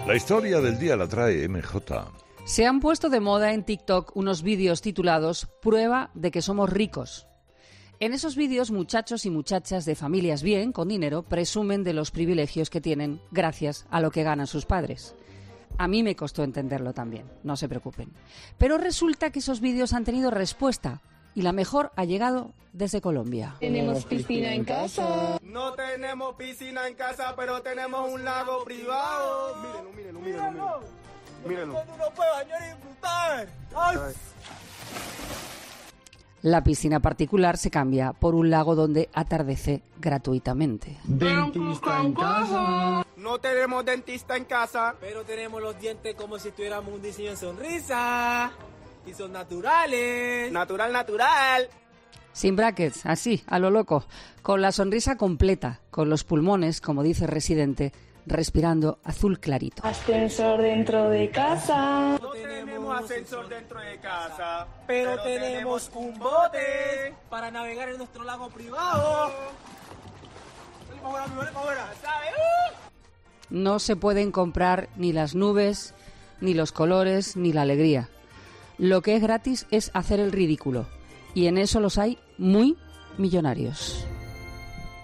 La historia del día la trae MJ. Se han puesto de moda en TikTok unos vídeos titulados "Prueba de que somos ricos". En esos vídeos, muchachos y muchachas de familias bien, con dinero, presumen de los privilegios que tienen gracias a lo que ganan sus padres. A mí me costó entenderlo también, no se preocupen. Pero resulta que esos vídeos han tenido respuesta y la mejor ha llegado desde Colombia. ¿Tenemos piscina en casa? No tenemos piscina en casa, pero tenemos un lago privado. Mírenlo. Cuando uno puede bañar y disfrutar. ¡Ay! La piscina particular se cambia por un lago donde atardece gratuitamente. ¿Dentista en casa? No tenemos dentista en casa, pero tenemos los dientes como si tuviéramos un diseño de sonrisa. Y son naturales. Natural. Sin brackets, así, a lo loco. Con la sonrisa completa, con los pulmones, como dice Residente, respirando azul clarito. Ascensor dentro de casa. No tenemos ascensor dentro de casa, pero tenemos un bote para navegar en nuestro lago privado. No se pueden comprar ni las nubes, ni los colores, ni la alegría. Lo que es gratis es hacer el ridículo. Y en eso los hay muy millonarios.